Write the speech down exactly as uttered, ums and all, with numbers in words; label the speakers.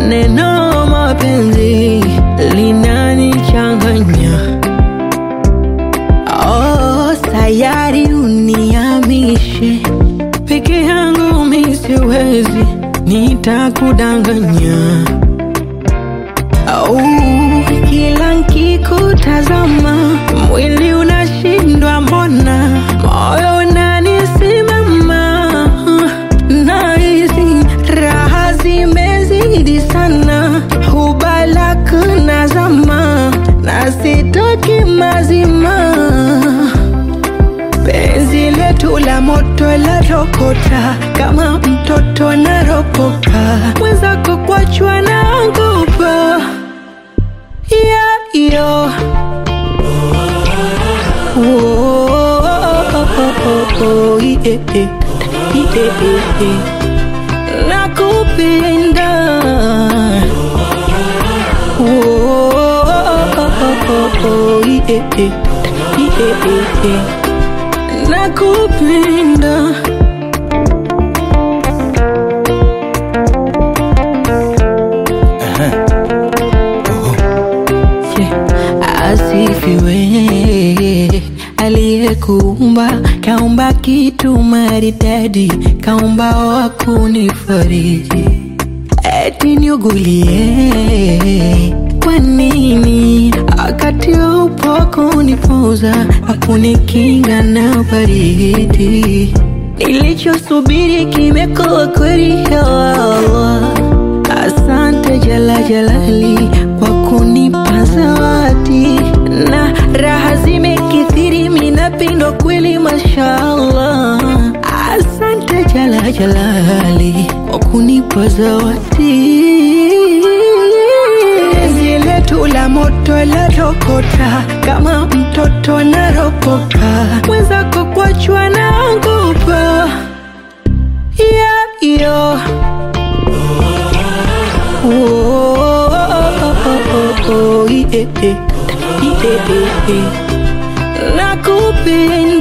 Speaker 1: neno mapenzi linanichanganya. Oh, sayari uniamishe, peke yangu mi siwezi, nitakudanganya. Oh, kila nkikutazama mwili unashindwa mbona, moyo unanisimama, nahisi raha zimezidi sana, hubalaka nazama na sitoki mazima. Penzi letu la moto la rokota, kama mtoto na ropoka, mwenzako kuachwa naogopa. Yeah, yo. Oh, oh, oh, oh, oh, yeah, yeah, yeah, yeah. Nakupenda. Oh, oh, oh, oh, oh, yeah, yeah, yeah, yeah. Nakupenda. Asifiwe aliyekuumba, kaumba kitu maridadi, kaumba wa kunifariji. Eti niugulie kwa nini, wakati upo kunipoza, hakunikinga na baridi. Nilichosubiri kimekuwa kweli, ya Allah. Asante Jala Jalali kwa kunipa zawadi, na raha zimekithiri, minapindwa kweli, mashallah. Asante Jala Jalali kwa kunipa zawadi. Zile tu la moto la rokota, kama mtoto na ropoka, mwenzako kuachwa naogopa. Yeah, yo. Oh, oh, oh, oh, oh, yeah, yeah, yeah, yeah. Nakupenda.